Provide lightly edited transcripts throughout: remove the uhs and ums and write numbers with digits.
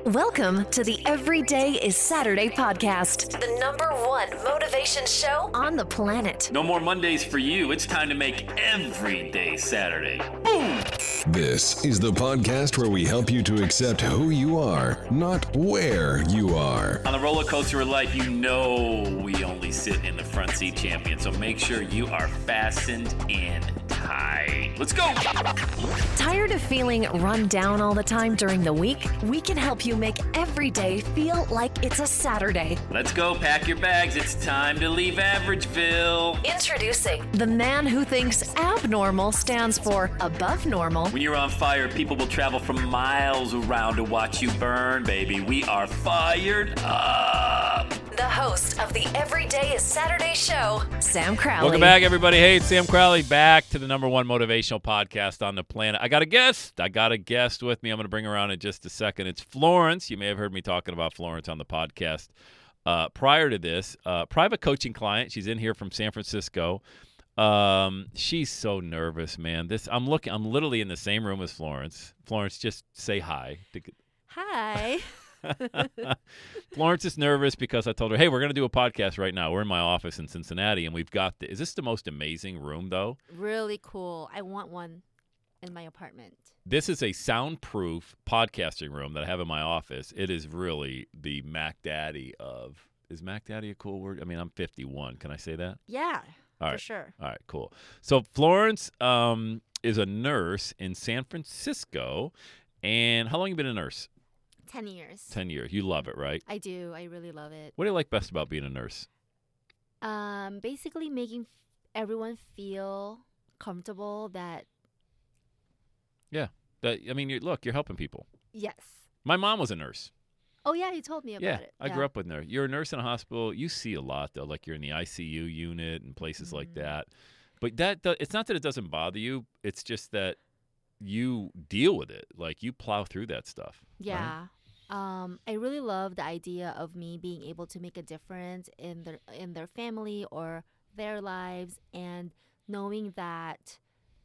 Welcome to the Everyday is Saturday podcast, the #1 motivation show on the planet. No more Mondays for you. It's time to make every day Saturday. Boom! This is the podcast where we help you to accept who you are, not where you are. On the roller coaster of life, you know we only sit in the front seat, champion. So make sure you are fastened in tight. Let's go! Tired of feeling run down all the time during the week? We can help you make every day feel like it's a Saturday. Let's go. Pack your bags. It's time to leave Averageville. Introducing the man who thinks abnormal stands for above normal. When you're on fire, people will travel from miles around to watch you burn, baby. We are fired up. The host of the Everyday is Saturday show, Sam Crowley. Welcome back, everybody. Hey, it's Sam Crowley back to the #1 motivational podcast on the planet. I got a guest with me. I'm going to bring her on in just a second. It's Florence. You may have heard me talking about Florence on the podcast prior to this. Private coaching client. She's in here from San Francisco. She's so nervous, man. I'm literally in the same room as Florence. Florence, just say hi. Hi. Florence is nervous because I told her, hey, we're going to do a podcast right now. We're in my office in Cincinnati, and we've got is this the most amazing room, though? Really cool. I want one in my apartment. This is a soundproof podcasting room that I have in my office. It is really the Mac Daddy of – is Mac Daddy a cool word? I mean, I'm 51. Can I say that? Yeah, All right. for sure. All right, cool. So Florence is a nurse in San Francisco. And how long have you been a nurse? 10 years. 10 years. You love it, right? I do. I really love it. What do you like best about being a nurse? Basically making everyone feel comfortable that. Yeah. You're helping people. Yes. My mom was a nurse. Oh, yeah, you told me about it. I grew up with her. You're a nurse in a hospital. You see a lot, though. Like you're in the ICU unit and places like that. But it's not that it doesn't bother you. It's just that you deal with it. Like you plow through that stuff. Yeah. Right? I really love the idea of me being able to make a difference in their family or their lives, and knowing that,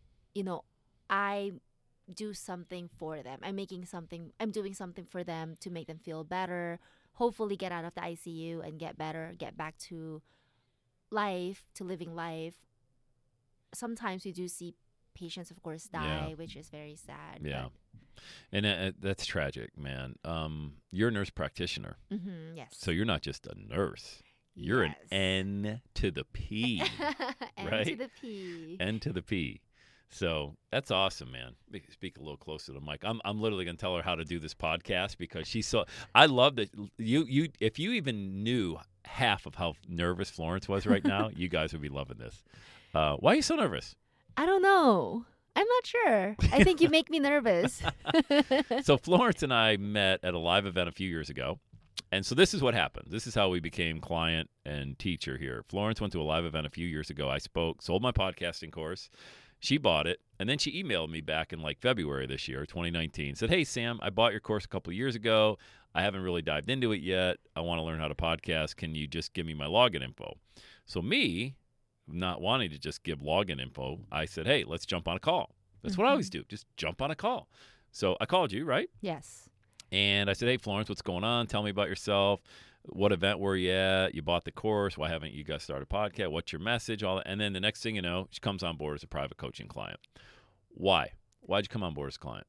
I do something for them. I'm doing something for them to make them feel better, hopefully get out of the ICU and get better, get back to life, to living life. Sometimes we do see patients, of course, die, which is very sad. Yeah. And that's tragic, man. You're a nurse practitioner. Mm-hmm, yes. So you're not just a nurse. You're an N to the P, right? N to the P. N to the P. So that's awesome, man. Speak a little closer to the mic. I'm literally going to tell her how to do this podcast because she's so. I love that you. If you even knew half of how nervous Florence was right now, you guys would be loving this. Why are you so nervous? I don't know. I'm not sure. I think you make me nervous. So Florence and I met at a live event a few years ago. And so this is what happened. This is how we became client and teacher here. Florence went to a live event a few years ago. I sold my podcasting course. She bought it. And then she emailed me back in like February this year, 2019. Said, hey, Sam, I bought your course a couple of years ago. I haven't really dived into it yet. I want to learn how to podcast. Can you just give me my login info? So me, not wanting to just give login info, I said, hey, let's jump on a call. That's what I always do. Just jump on a call. So I called you, right? Yes. And I said, hey, Florence, what's going on? Tell me about yourself. What event were you at? You bought the course. Why haven't you guys started a podcast? What's your message? All that. And then the next thing you know, she comes on board as a private coaching client. Why? Why'd you come on board as a client?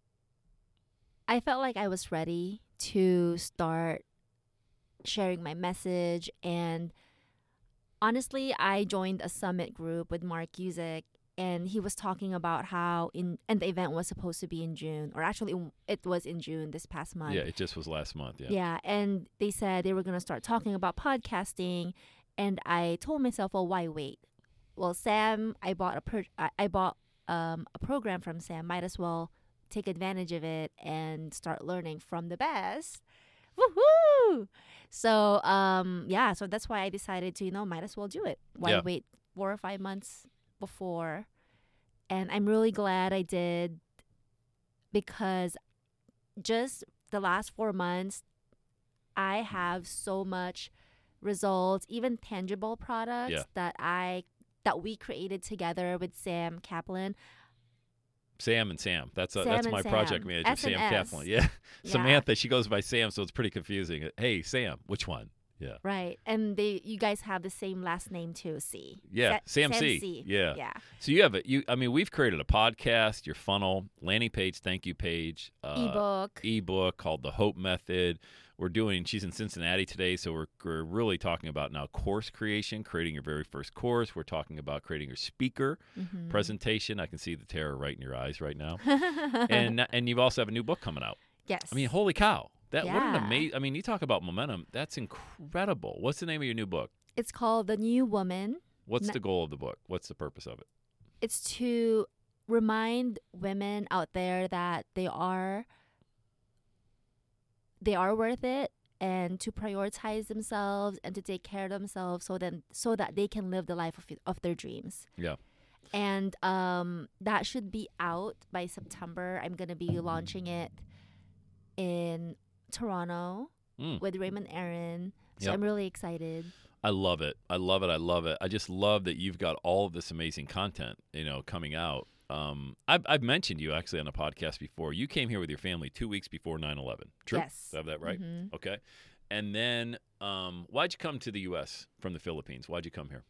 I felt like I was ready to start sharing my message, and honestly, I joined a summit group with Mark Cusick, and he was talking about how and the event was supposed to be in June, or actually it was in June this past month. Yeah, it just was last month. Yeah. Yeah, and they said they were going to start talking about podcasting, and I told myself, well, why wait? Well, Sam, I bought a program from Sam. Might as well take advantage of it and start learning from the best. Woohoo! So, so that's why I decided to, might as well do it. Why wait 4 or 5 months before? And I'm really glad I did, because just the last 4 months, I have so much results, even tangible products that we created together with Sam Kaplan. Sam and Sam. That's Sam that's and my Sam. project manager, S Sam and S. Kaplan. Yeah. Yeah. Samantha, she goes by Sam, so it's pretty confusing. Hey, Sam, which one? Yeah. Right. And you guys have the same last name too, C. Yeah, Sam C. C. Yeah. Yeah. So you have I mean, we've created a podcast, your funnel, landing page, thank you page, ebook called The Hope Method. She's in Cincinnati today, so we're really talking about now course creation, creating your very first course. We're talking about creating your speaker presentation. I can see the terror right in your eyes right now. and you also have a new book coming out. Yes. I mean, holy cow. What an Yeah. amazing, I mean, you talk about momentum. That's incredible. What's the name of your new book? It's called The New Woman. What's the goal of the book? What's the purpose of it? It's to remind women out there that they are worth it, and to prioritize themselves and to take care of themselves so that they can live the life of their dreams. Yeah. And that should be out by September. I'm going to be launching it in Toronto with Raymond Aaron. So Yep. I'm really excited. I love it. I love it. I love it. I just love that you've got all of this amazing content, coming out. I've mentioned you actually on the podcast before. You came here with your family 2 weeks before 9/11. True? Yes. Do I have that right? Mhm. Okay. And then why'd you come to the U.S. from the Philippines? Why'd you come here?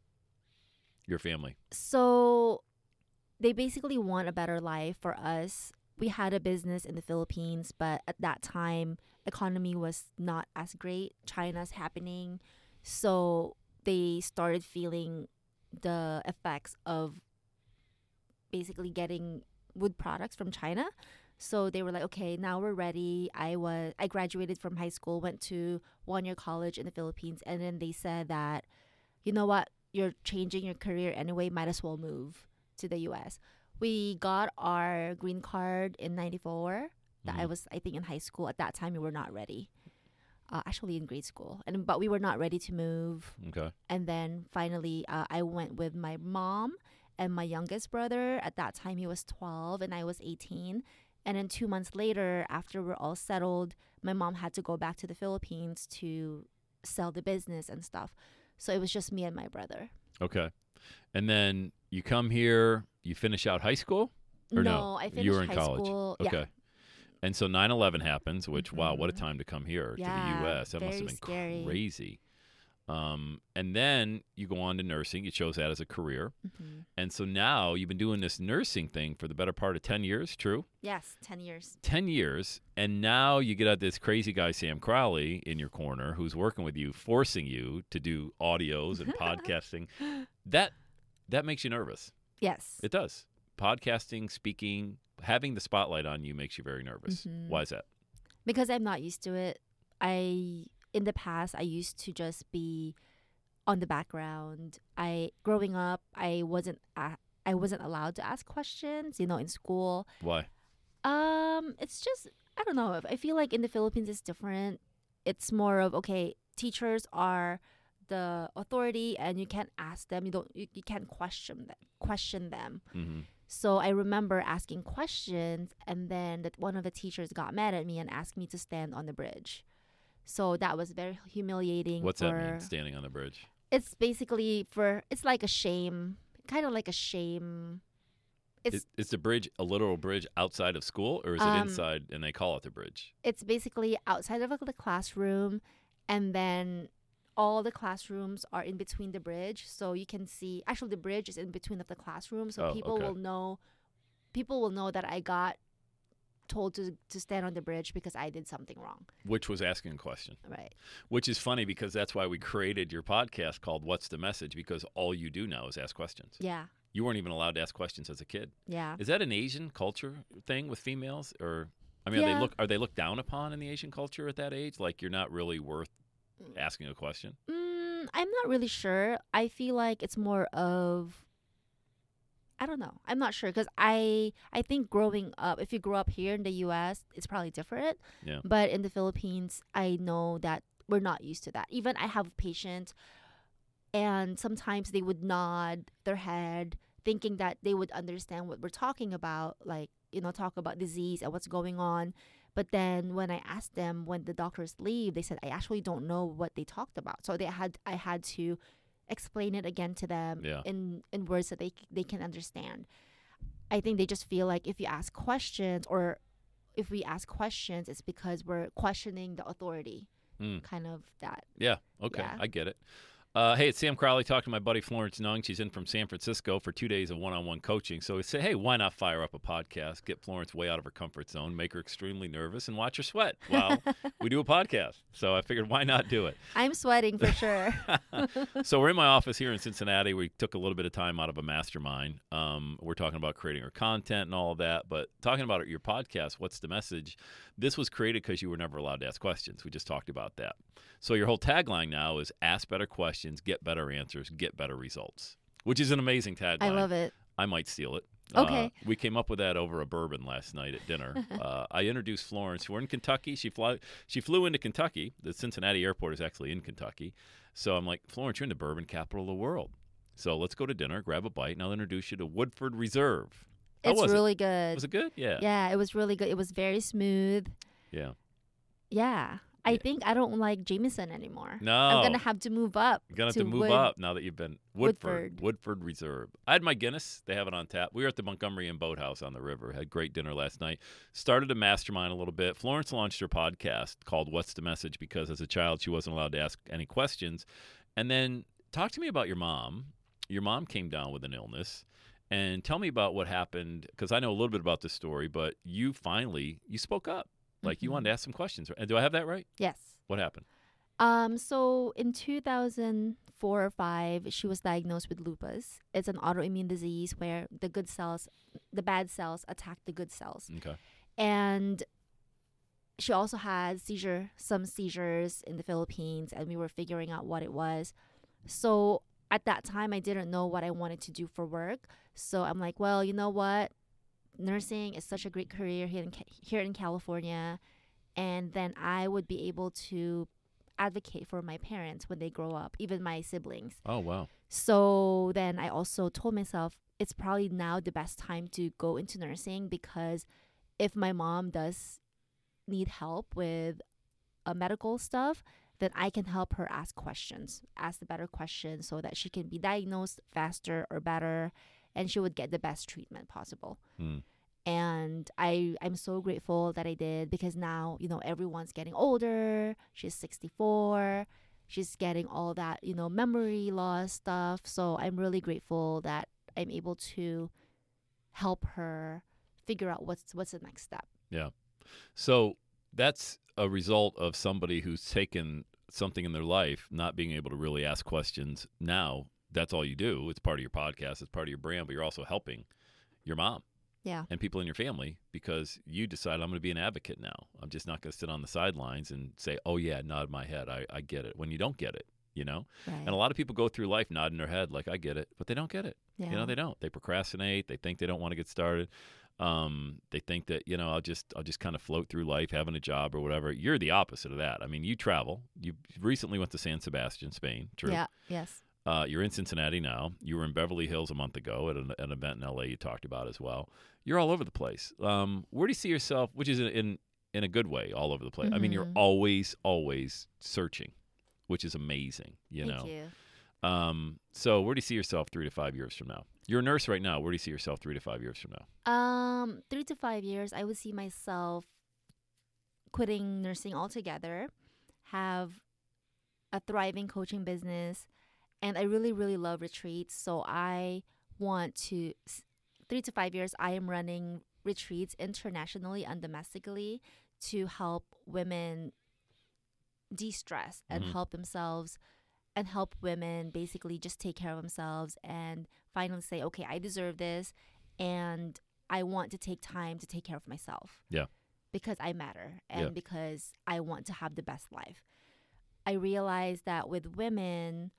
Your family. So they basically want a better life for us. We had a business in the Philippines, but at that time, economy was not as great. China's happening. So they started feeling the effects of basically getting wood products from China. So they were like, okay, now we're ready. I graduated from high school, went to 1-year college in the Philippines, and then they said that, you know what, you're changing your career anyway, might as well move to the US. We got our green card in 94. I was, I think, in high school. At that time, we were not ready. Actually, in grade school. But we were not ready to move. Okay. And then finally, I went with my mom and my youngest brother. At that time, he was 12 and I was 18. And then 2 months later, after we're all settled, my mom had to go back to the Philippines to sell the business and stuff. So it was just me and my brother. Okay. And then you come here, you finish out high school? Or no? I finished you were in high college. school. Okay. Yeah. And so 9/11 happens, which, wow, what a time to come here to Yeah, the U.S. That must have very been scary. crazy. And then you go on to nursing. You chose that as a career. Mhm. And so now you've been doing this nursing thing for the better part of 10 years, true? Yes, 10 years. 10 years. And now you get out this crazy guy, Sam Crowley, in your corner who's working with you, forcing you to do audios and podcasting. That makes you nervous. Yes. It does. Podcasting, speaking, having the spotlight on you makes you very nervous. Mhm. Why is that? Because I'm not used to it. In the past, I used to just be on the background. Growing up, I wasn't allowed to ask questions, in school. Why? It's just, I don't know. I feel like in the Philippines it's different. It's more of, okay, teachers are the authority and you can't ask them. You can't question them. Mm-hmm. So I remember asking questions, and then one of the teachers got mad at me and asked me to stand on the bridge. So that was very humiliating. What's that mean, standing on the bridge? It's basically it's like a shame, kind of like a shame. Is the bridge a literal bridge outside of school, or is it inside and they call it the bridge? It's basically outside of the classroom, and then all the classrooms are in between the bridge. So you can see, actually the bridge is in between of the classroom. So people will know that I got told to stand on the bridge because I did something wrong. Which was asking a question. Right. Which is funny because that's why we created your podcast called What's the Message, because all you do now is ask questions. Yeah. You weren't even allowed to ask questions as a kid. Yeah. Is that an Asian culture thing with females? Or, I mean, Yeah. are they looked down upon in the Asian culture at that age? Like you're not really worth asking a question? I'm not really sure. I feel like it's more of, I don't know. I'm not sure because I think growing up, if you grow up here in the U.S., it's probably different. Yeah. But in the Philippines, I know that we're not used to that. Even I have patients, and sometimes they would nod their head, thinking that they would understand what we're talking about, like, talk about disease and what's going on. But then when I asked them when the doctors leave, they said, I actually don't know what they talked about. So I had to explain it again to them Yeah. in words that they can understand. I think they just feel like if you ask questions, or if we ask questions, it's because we're questioning the authority. Kind of that. Yeah. Okay. Yeah. I get it. Hey, it's Sam Crowley talking to my buddy Florence Nung. She's in from San Francisco for 2 days of one-on-one coaching. So we say, hey, why not fire up a podcast, get Florence way out of her comfort zone, make her extremely nervous, and watch her sweat while we do a podcast. So I figured, why not do it? I'm sweating for sure. So we're in my office here in Cincinnati. We took a little bit of time out of a mastermind. We're talking about creating our content and all of that. But talking about your podcast, What's the Message? This was created because you were never allowed to ask questions. We just talked about that. So your whole tagline now is ask better questions, get better answers, get better results, which is an amazing tagline. I love it. I might steal it. Okay. We came up with that over a bourbon last night at dinner. I introduced Florence. We're in Kentucky. She flew into Kentucky. The Cincinnati airport is actually in Kentucky. So I'm like, Florence, you're in the bourbon capital of the world. So let's go to dinner, grab a bite, and I'll introduce you to Woodford Reserve. How It's was really it? good. Was it good? Yeah. Yeah, it was really good. It was very smooth. Yeah. Yeah. I think I don't like Jameson anymore. No. I'm going to have to move up. You're going to have to move up now that you've been Woodford Reserve. I had my Guinness. They have it on tap. We were at the Montgomery Inn Boathouse on the river. Had great dinner last night. Started a mastermind a little bit. Florence launched her podcast called What's the Message because as a child she wasn't allowed to ask any questions. And then talk to me about your mom. Your mom came down with an illness. And tell me about what happened because I know a little bit about this story, but you spoke up. Like you wanted to ask some questions. And do I have that right? Yes. What happened? So in 2004 or 5, she was diagnosed with lupus. It's an autoimmune disease where the bad cells attack the good cells. Okay. And she also had some seizures in the Philippines, and we were figuring out what it was. So at that time, I didn't know what I wanted to do for work. So I'm like, well, you know what? Nursing is such a great career here in California. And then I would be able to advocate for my parents when they grow up, even my siblings. Oh, wow. So then I also told myself it's probably now the best time to go into nursing because if my mom does need help with medical stuff, then I can help her ask the better questions so that she can be diagnosed faster or better and she would get the best treatment possible. And I'm so grateful that I did because now, everyone's getting older. She's 64. She's getting all that, memory loss stuff. So I'm really grateful that I'm able to help her figure out what's the next step. Yeah. So that's a result of somebody who's taken something in their life, not being able to really ask questions. Now, that's all you do. It's part of your podcast. It's part of your brand, but you're also helping your mom. Yeah. And people in your family because you decide I'm going to be an advocate now. I'm just not going to sit on the sidelines and say, oh, yeah, nod my head. I get it. When you don't get it, Right. And a lot of people go through life nodding their head like I get it, but they don't get it. Yeah. They don't. They procrastinate. They think they don't want to get started. They think that, I'll just kind of float through life having a job or whatever. You're the opposite of that. I mean, you travel. You recently went to San Sebastian, Spain. True. Yeah. Yes. You're in Cincinnati now. You were in Beverly Hills a month ago at an event in L.A. you talked about as well. You're all over the place. Where do you see yourself, which is in a good way, all over the place? I mean, you're always searching, which is amazing, Thank you. So where do you see yourself 3 to 5 years from now? You're a nurse right now. Where do you see yourself 3 to 5 years from now? 3 to 5 years, I would see myself quitting nursing altogether, have a thriving coaching business, and I really, really love retreats. So I want to, 3 to 5 years, I am running retreats internationally and domestically to help women de-stress and help themselves and help women basically just take care of themselves and finally say, okay, I deserve this and I want to take time to take care of myself. Yeah. Because I matter and because I want to have the best life. I realize that with women,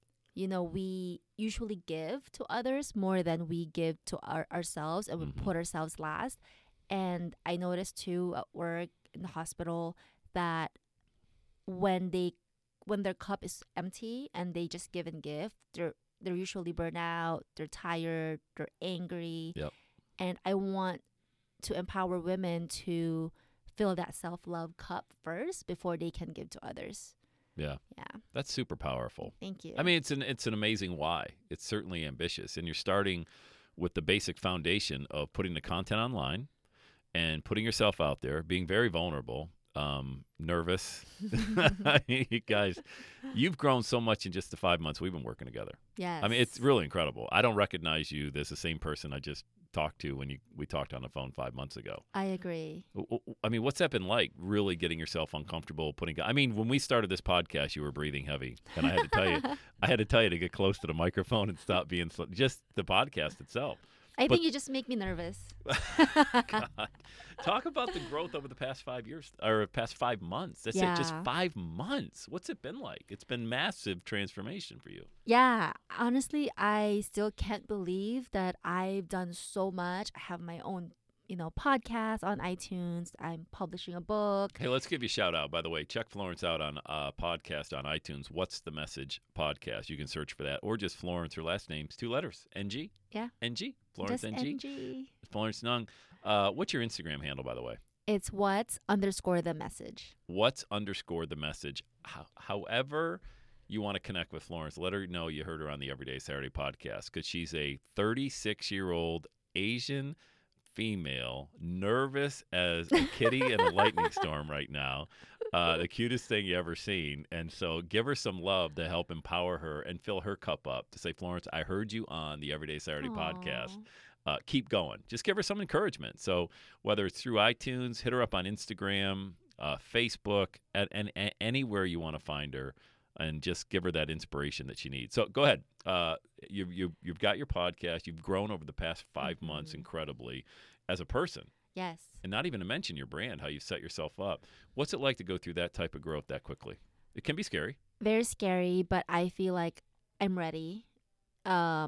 we usually give to others more than we give to ourselves and we put ourselves last. And I noticed too at work in the hospital that when their cup is empty and they just give and give, they're usually burnt out, they're tired, they're angry. Yep. And I want to empower women to fill that self-love cup first before they can give to others. Yeah. Yeah. That's super powerful. Thank you. I mean, it's an amazing why. It's certainly ambitious. And you're starting with the basic foundation of putting the content online and putting yourself out there, being very vulnerable, nervous. You guys, you've grown so much in just the 5 months we've been working together. Yes. I mean, it's really incredible. I don't recognize you as the same person I just talked to when we talked on the phone 5 months ago. I agree. I mean, what's that been like, really getting yourself uncomfortable, when we started this podcast, you were breathing heavy. And I had to tell you to get close to the microphone and stop being just the podcast itself. I think you just make me nervous. God. Talk about the growth over the past 5 years, or past 5 months. That's it, just 5 months. What's it been like? It's been massive transformation for you. Yeah, honestly, I still can't believe that I've done so much. I have my own, podcast on iTunes. I'm publishing a book. Hey, let's give you a shout out, by the way. Check Florence out on podcast on iTunes. What's the Message podcast? You can search for that, or just Florence. Her last name's 2 letters, NG. Yeah. NG. Florence Just NG. NG. Florence Nung. What's your Instagram handle, by the way? It's what's_the message. What's_the message. However you want to connect with Florence, let her know you heard her on the Everyday Saturday podcast, because she's a 36-year-old Asian female, nervous as a kitty in a lightning storm right now. The cutest thing you ever seen. And so give her some love to help empower her and fill her cup up to say, Florence, I heard you on the Everyday Saturday podcast. Keep going. Just give her some encouragement. So whether it's through iTunes, hit her up on Instagram, Facebook, and anywhere you want to find her, and just give her that inspiration that she needs. So go ahead. You've got your podcast. You've grown over the past 5 months incredibly as a person. Yes. And not even to mention your brand, how you set yourself up. What's it like to go through that type of growth that quickly? It can be scary. Very scary, but I feel like I'm ready. I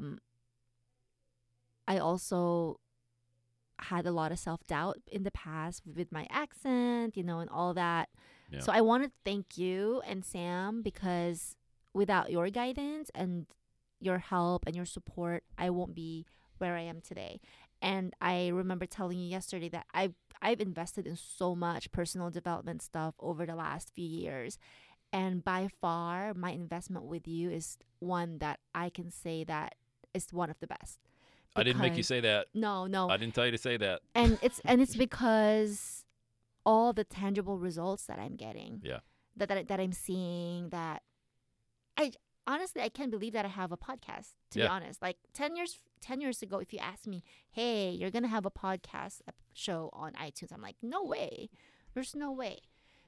also had a lot of self-doubt in the past with my accent, and all that. Yeah. So I want to thank you and Sam, because without your guidance and your help and your support, I won't be where I am today. And I remember telling you yesterday that I've invested in so much personal development stuff over the last few years. And by far, my investment with you is one that I can say that is one of the best. I didn't make you say that. No. I didn't tell you to say that. And it's because all the tangible results that I'm getting. Yeah. That I'm seeing, that I can't believe that I have a podcast, to be honest. Like 10 years ago, if you asked me, hey, you're going to have a podcast show on iTunes, I'm like, no way. There's no way.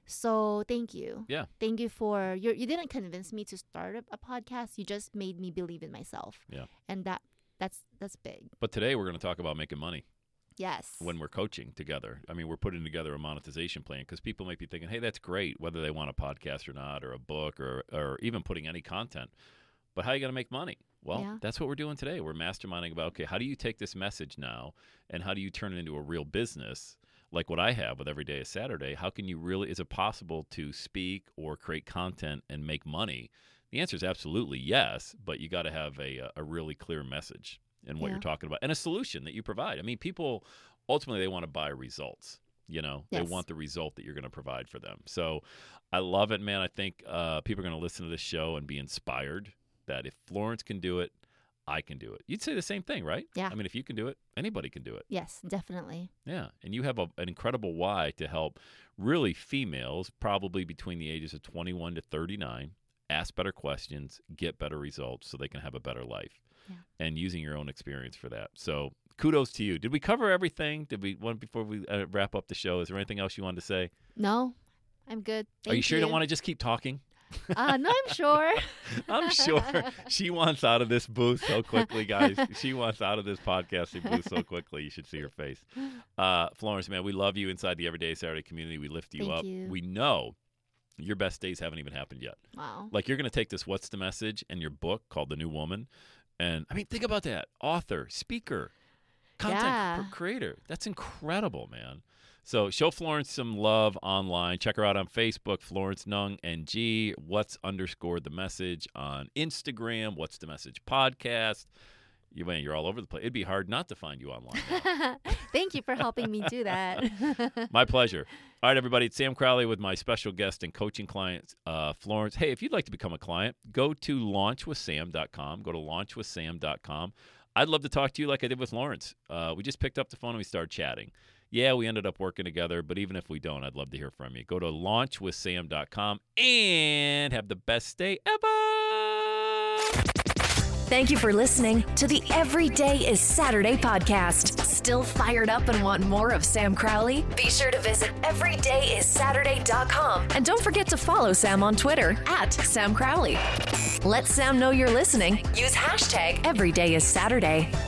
So thank you. Yeah. Thank you for you didn't convince me to start a podcast. You just made me believe in myself. Yeah. And that's big. But today we're going to talk about making money. Yes. When we're coaching together. I mean, we're putting together a monetization plan, because people might be thinking, hey, that's great, whether they want a podcast or not, or a book, or even putting any content. But how are you going to make money? Well, that's what we're doing today. We're masterminding about, okay, how do you take this message now, and how do you turn it into a real business? Like what I have with Every Day is Saturday. How can you really, is it possible to speak or create content and make money? The answer is absolutely yes, but you got to have a really clear message in what you're talking about, and a solution that you provide. I mean, people, ultimately, they want to buy results. They want the result that you're going to provide for them. So I love it, man. I think people are going to listen to this show and be inspired that if Florence can do it, I can do it. You'd say the same thing, right? Yeah. I mean, if you can do it, anybody can do it. Yes, definitely. Yeah. And you have an incredible why to help really females, probably between the ages of 21 to 39, ask better questions, get better results so they can have a better life. Yeah. And using your own experience for that. So kudos to you. Did we cover everything? Before we wrap up the show, is there anything else you wanted to say? No, I'm good. Are you sure you don't want to just keep talking? No, I'm sure. I'm sure. She wants out of this booth so quickly, guys. She wants out of this podcasting booth so quickly. You should see her face. Florence, man, we love you inside the Everyday Saturday community. We lift you up. You. We know your best days haven't even happened yet. Wow. Like, you're going to take this What's the Message and your book called The New Woman. And, I mean, think about that. Author, speaker, content creator. That's incredible, man. So show Florence some love online. Check her out on Facebook, Florence Nung NG. What's_the message on Instagram. What's the Message podcast. You're all over the place. It'd be hard not to find you online now. Thank you for helping me do that. My pleasure. All right, everybody. It's Sam Crowley with my special guest and coaching client, Florence. Hey, if you'd like to become a client, go to launchwithsam.com. Go to launchwithsam.com. I'd love to talk to you like I did with Lawrence. We just picked up the phone and we started chatting. Yeah, we ended up working together, but even if we don't, I'd love to hear from you. Go to launchwithsam.com and have the best day ever. Thank you for listening to the Every Day is Saturday podcast. Still fired up and want more of Sam Crowley? Be sure to visit everydayissaturday.com and don't forget to follow Sam on Twitter @Sam Crowley. Let Sam know you're listening. Use hashtag EverydayIsSaturday.